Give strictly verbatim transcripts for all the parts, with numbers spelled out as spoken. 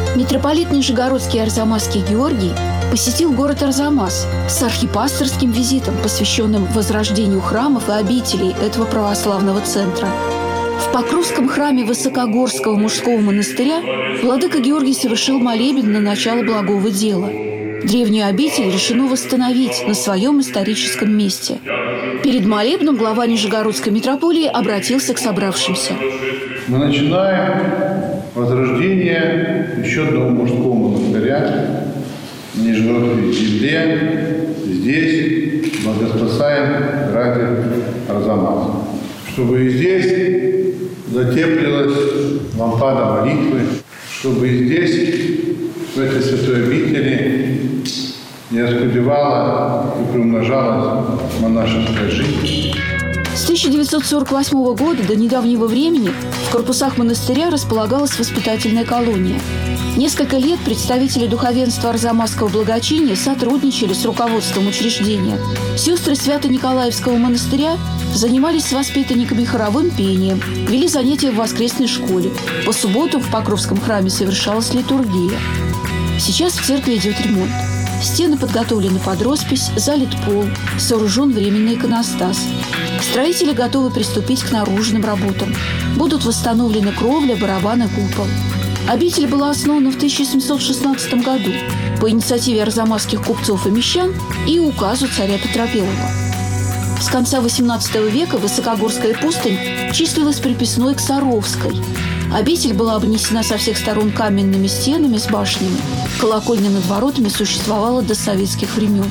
Митрополит Нижегородский и Арзамасский Георгий посетил город Арзамас с архипасторским визитом, посвященным возрождению храмов и обителей этого православного центра. В Покровском храме Высокогорского мужского монастыря владыка Георгий совершил молебен на начало благого дела. Древнюю обитель решено восстановить на своем историческом месте. Перед молебном глава Нижегородской митрополии обратился к собравшимся. Мы начинаем возрождение еще одного мужского монастыря в Нижегородской земле. Здесь благоспасаем ради Арзамаса. Чтобы и здесь затеплилась лампада молитвы, чтобы и здесь, в этой святой обители, не оскудевала и приумножалась монашеская жизнь. С тысяча девятьсот сорок восьмого года до недавнего времени в корпусах монастыря располагалась воспитательная колония. Несколько лет представители духовенства Арзамасского благочиния сотрудничали с руководством учреждения. Сестры Свято-Николаевского монастыря занимались с воспитанниками хоровым пением, вели занятия в воскресной школе. По субботам в Покровском храме совершалась литургия. Сейчас в церкви идет ремонт. Стены подготовлены под роспись, залит пол, сооружен временный иконостас. Строители готовы приступить к наружным работам. Будут восстановлены кровля, барабан и купол. Обитель была основана в тысяча семьсот шестнадцатом году по инициативе арзамасских купцов и мещан и указу царя Петра Первого. С конца восемнадцатого века Высокогорская пустынь числилась приписной к Саровской. Обитель была обнесена со всех сторон каменными стенами с башнями. Колокольня над воротами существовала до советских времен.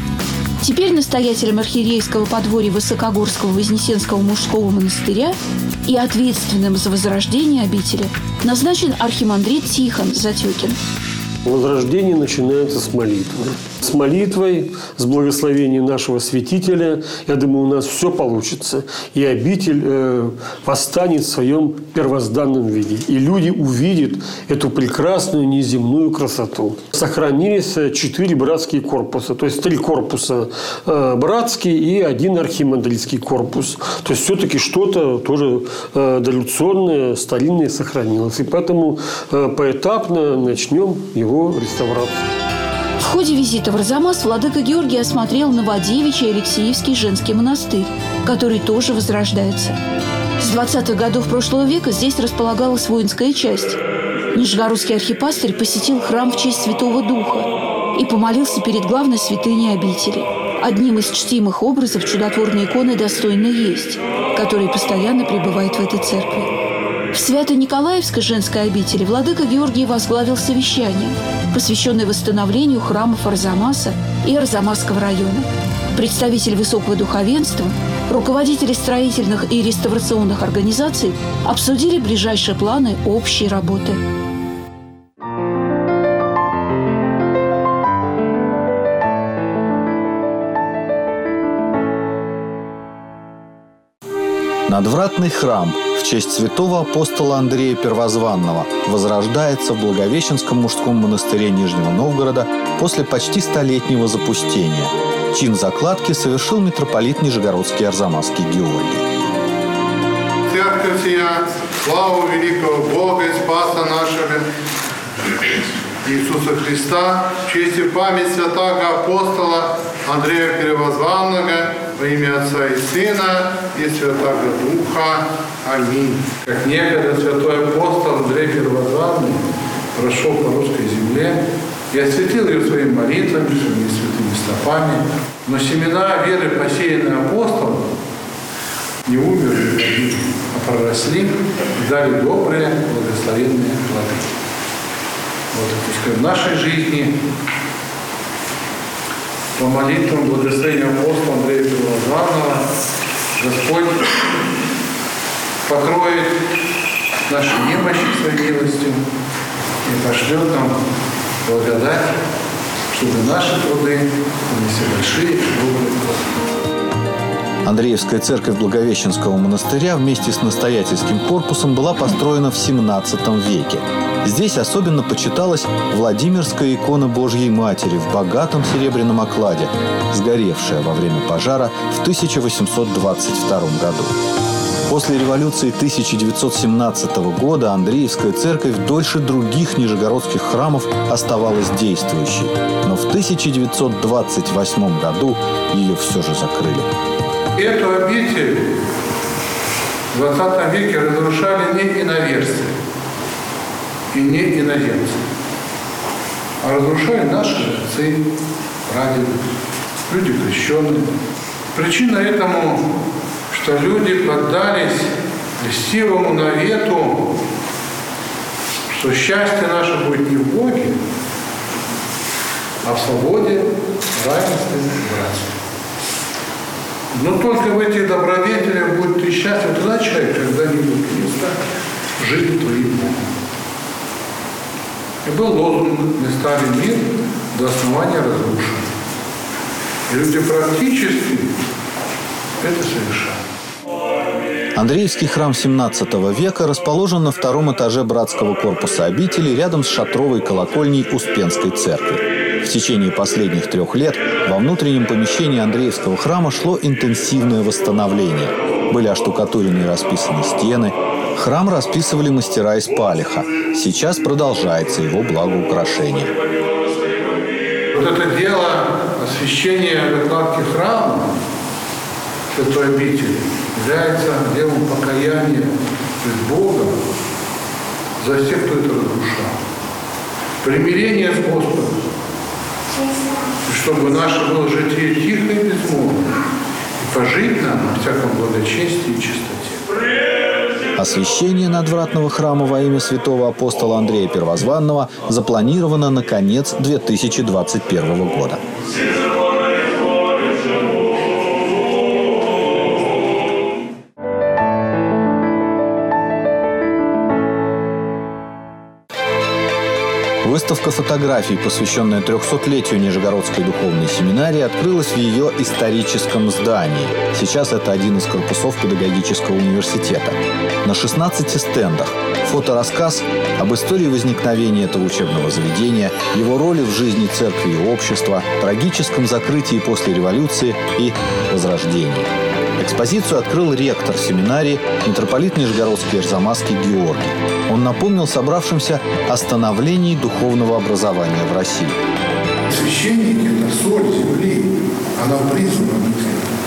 Теперь настоятелем архиерейского подворья Высокогорского Вознесенского мужского монастыря и ответственным за возрождение обители назначен архимандрит Тихон Затекин. Возрождение начинается с молитвы. С молитвой, с благословением нашего святителя, я думаю, у нас все получится. И обитель э, восстанет в своем первозданном виде. И люди увидят эту прекрасную неземную красоту. Сохранились четыре братские корпуса. То есть три корпуса э, братские и один архимандритский корпус. То есть все-таки что-то тоже э, дореволюционное, старинное сохранилось. И поэтому э, поэтапно начнем его реставрацию. В ходе визита в Арзамас владыка Георгий осмотрел Новодевичий Алексеевский женский монастырь, который тоже возрождается. С двадцатых годов прошлого века здесь располагалась воинская часть. Нижегородский архипастырь посетил храм в честь Святого Духа и помолился перед главной святыней обители. Одним из чтимых образов чудотворной иконы «Достойно есть», который постоянно пребывает в этой церкви. В Свято-Николаевской женской обители владыка Георгий возглавил совещание, посвященное восстановлению храмов Арзамаса и Арзамасского района. Представители высокого духовенства, руководители строительных и реставрационных организаций обсудили ближайшие планы общей работы. Надвратный храм в честь святого апостола Андрея Первозванного возрождается в Благовещенском мужском монастыре Нижнего Новгорода после почти столетнего запустения. Чин закладки совершил митрополит Нижегородский Арзамасский Георгий. Церковь сия, славу великого Бога и Спаса нашего Иисуса Христа, в честь и память святого апостола Андрея Первозванного, во имя Отца и Сына и Святого Духа. Аминь. Как некогда святой апостол Андрей Первозванный прошел по русской земле и осветил ее своими молитвами, своими святыми стопами, но семена веры, посеянные апостолом, не умерли, а проросли и дали добрые, благословенные плоды. Вот, пускай в нашей жизни по молитвам благословению апостола Андрея Первозванного Господь покроет наши немощи своей милостью и пошлет нам благодать, чтобы наши труды принесли большие и добрые плоды. Андреевская церковь Благовещенского монастыря вместе с настоятельским корпусом была построена в семнадцатом веке. Здесь особенно почиталась Владимирская икона Божьей Матери в богатом серебряном окладе, сгоревшая во время пожара в тысяча восемьсот двадцать втором году. После революции тысяча девятьсот семнадцатого года Андреевская церковь дольше других нижегородских храмов оставалась действующей. Но в тысяча девятьсот двадцать восьмом году ее все же закрыли. Эту обитель в двадцатом веке разрушали не иноверцы и не иноземцы, а разрушали наши отцы, прадеды, люди крещенные. Причина этому, что люди поддались льстивому навету, что счастье наше будет не в Боге, а в свободе, равенстве и братстве. Но только в этих добродетелях будет ты счастлив, тогда человек когда-нибудь место жить твоим Богом. И был лозунг: «Мы стали мир до основания разрушен». И люди практически это совершают. Андреевский храм семнадцатого века расположен на втором этаже братского корпуса обители рядом с шатровой колокольней Успенской церкви. В течение последних трех лет во внутреннем помещении Андреевского храма шло интенсивное восстановление. Были оштукатурены и расписаны стены. Храм расписывали мастера из Палиха. Сейчас продолжается его благоукрашение. Вот это дело освящения закладки храма святой обители является делом покаяния пред Богом за всех, кто это разрушал. Примирение с Господом. И чтобы наше было житие тихо и безмолвно, и пожить нам во всяком благочестии и чистоте. Освящение надвратного храма во имя святого апостола Андрея Первозванного запланировано на конец две тысячи двадцать первого года. Выставка фотографий, посвященная трехсотлетию Нижегородской духовной семинарии, открылась в ее историческом здании. Сейчас это один из корпусов педагогического университета. На шестнадцати стендах фоторассказ об истории возникновения этого учебного заведения, его роли в жизни церкви и общества, трагическом закрытии после революции и возрождении. Экспозицию открыл ректор семинарии, митрополит Нижегородский и Арзамасский Георгий. Он напомнил собравшимся о становлении духовного образования в России. Священники – это соль земли, она призвана быть.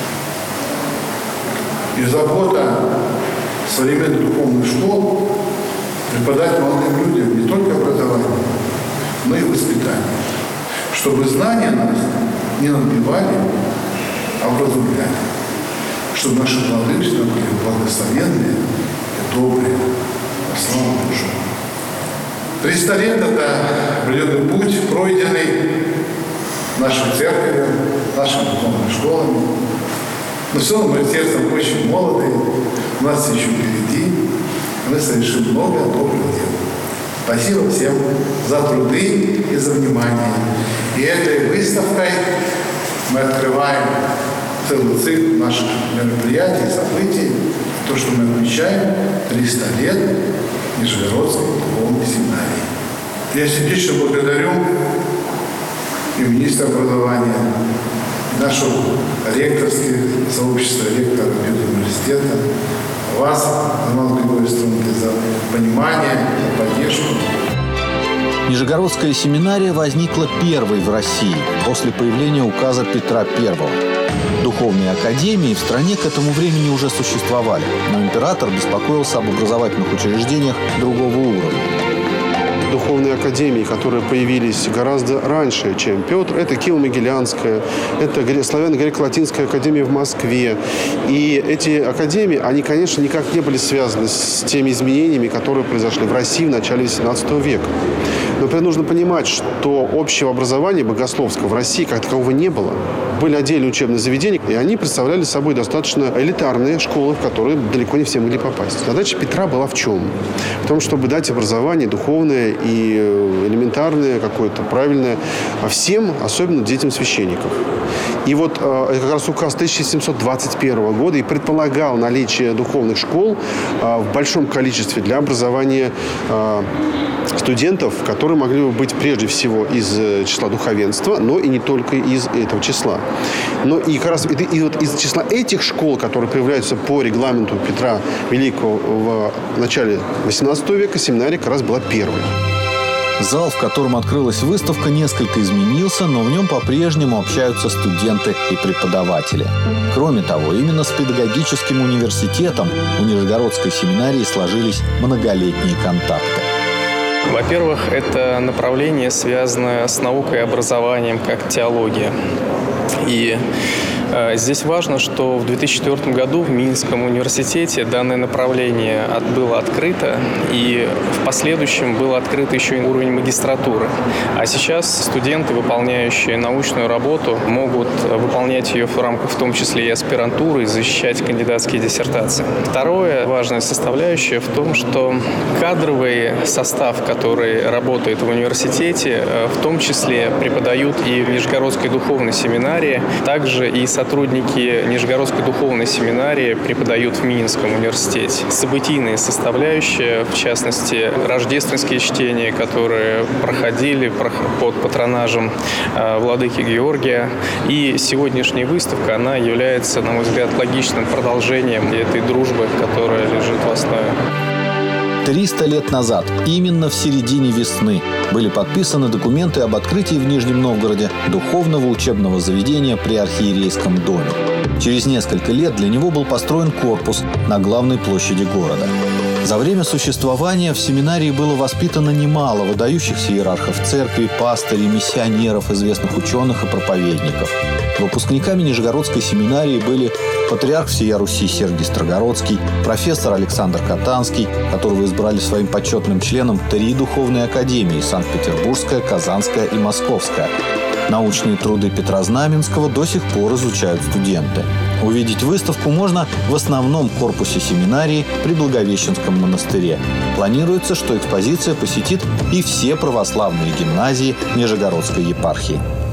И забота современных духовных школ преподать молодым людям не только образование, но и воспитание. Чтобы знания нас не набивали, а вразумляли. Чтобы наши молодые были благословенные и добрые, по славу Божию. триста лет – это определенный путь, пройденный нашей церковью, нашими духовными школами. Но все равно мы сердцем очень молодые, у нас все еще впереди, мы совершим много добрых дел. Спасибо всем за труды и за внимание. И этой выставкой мы открываем целый цикл наших мероприятий, событий, то, что мы отмечаем триста лет Нижегородской духовной семинарии. Я сердечно благодарю и министра образования, и нашего ректорского сообщества, ректора университета, вас, Роман Григорьевич Стрункин, за понимание, за поддержку. Нижегородская семинария возникла первой в России после появления указа Петра Первого. Духовные академии в стране к этому времени уже существовали, но император беспокоился об образовательных учреждениях другого уровня. Духовные академии, которые появились гораздо раньше, чем Петр, это Киево-Могилянская, это Славяно-Греко-Латинская академия в Москве. И эти академии, они, конечно, никак не были связаны с теми изменениями, которые произошли в России в начале восемнадцатого века. Но нужно понимать, что общего образования богословского в России как такового не было. Были отдельные учебные заведения, и они представляли собой достаточно элитарные школы, в которые далеко не все могли попасть. Задача Петра была в чем? В том, чтобы дать образование духовное и элементарное, какое-то правильное, всем, особенно детям священников. И вот как раз указ тысяча семьсот двадцать первого года и предполагал наличие духовных школ в большом количестве для образования студентов, которые могли бы быть прежде всего из числа духовенства, но и не только из этого числа. Но и как раз и, и вот из числа этих школ, которые появляются по регламенту Петра Великого в начале восемнадцатого века, семинария как раз была первой. Зал, в котором открылась выставка, несколько изменился, но в нем по-прежнему общаются студенты и преподаватели. Кроме того, именно с педагогическим университетом у Нижегородской семинарии сложились многолетние контакты. Во-первых, это направление, связанное с наукой и образованием, как теология. И э, здесь важно, что в две тысячи четвёртом году в Минском университете данное направление от, было открыто, и в последующем был открыт еще и уровень магистратуры. А сейчас студенты, выполняющие научную работу, могут выполнять ее в рамках, в том числе и аспирантуры, и защищать кандидатские диссертации. Второе, важная составляющая в том, что кадровый состав, который работает в университете, в том числе преподают и в Нижегородской духовной семинарии. Также и сотрудники Нижегородской духовной семинарии преподают в Минском университете. Событийная составляющая, в частности, рождественские чтения, которые проходили под патронажем владыки Георгия. И сегодняшняя выставка, она является, на мой взгляд, логичным продолжением этой дружбы, которая лежит в основе. Триста лет назад, именно в середине весны, были подписаны документы об открытии в Нижнем Новгороде духовного учебного заведения при архиерейском доме. Через несколько лет для него был построен корпус на главной площади города. За время существования в семинарии было воспитано немало выдающихся иерархов церкви, пастырей, миссионеров, известных ученых и проповедников. Выпускниками Нижегородской семинарии были патриарх всея Руси Сергий Строгородский, профессор Александр Катанский, которого избрали своим почетным членом три духовные академии – Санкт-Петербургская, Казанская и Московская. Научные труды Петра Знаменского до сих пор изучают студенты. Увидеть выставку можно в основном корпусе семинарии при Благовещенском монастыре. Планируется, что экспозиция посетит и все православные гимназии Нижегородской епархии.